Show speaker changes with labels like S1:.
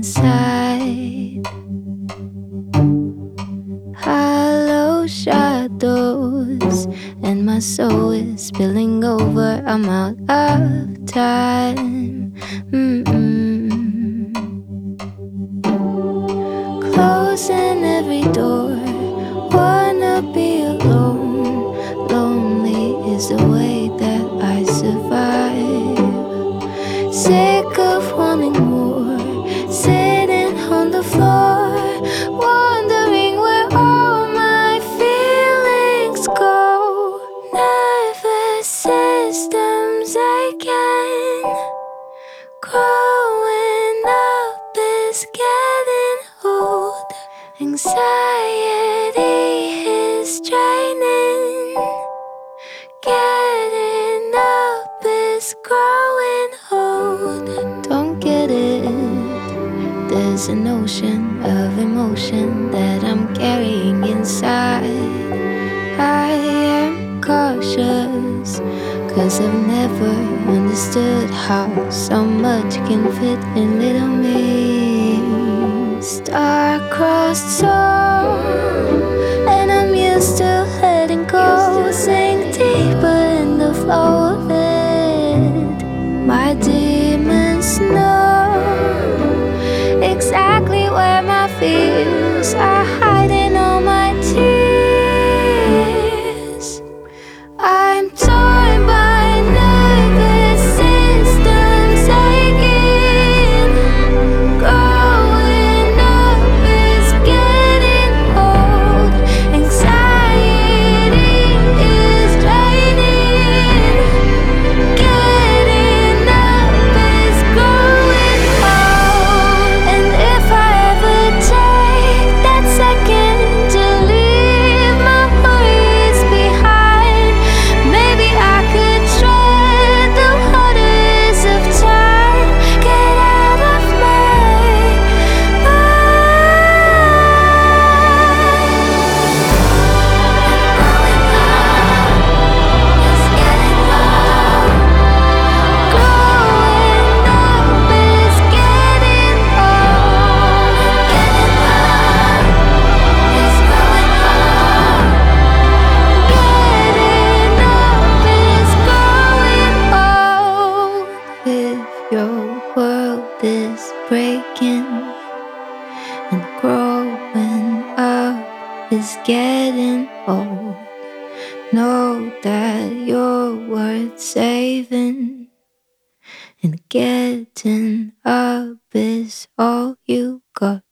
S1: inside. Hollow shadows, and my soul is spilling over. I'm out of time. Closing every door, wanna be alone. Lonely is the way that I survive. Sick of wanting more, sitting on the floor, wondering where all my feelings go. Nervous system's aching, growing up is getting old. Anxiety is draining, getting up is growing old. Don't get it, there's an ocean of emotion that I'm carrying inside. I am cautious, 'cause I've never understood how so much can fit in little me. Star-crossed soul, and I'm used to letting go. Sink deeper in the flow of it. My demons know exactly where my fears are hiding all my tears. I'm torn by nervous systems aching, growing up is getting old. Anxiety is draining, getting up is growing old. And if I ever take that second to leave my worries behind, maybe I could tread the waters of time, get out of my your world is breaking, and growing up is getting old. Know that you're worth saving, and getting up is all you got.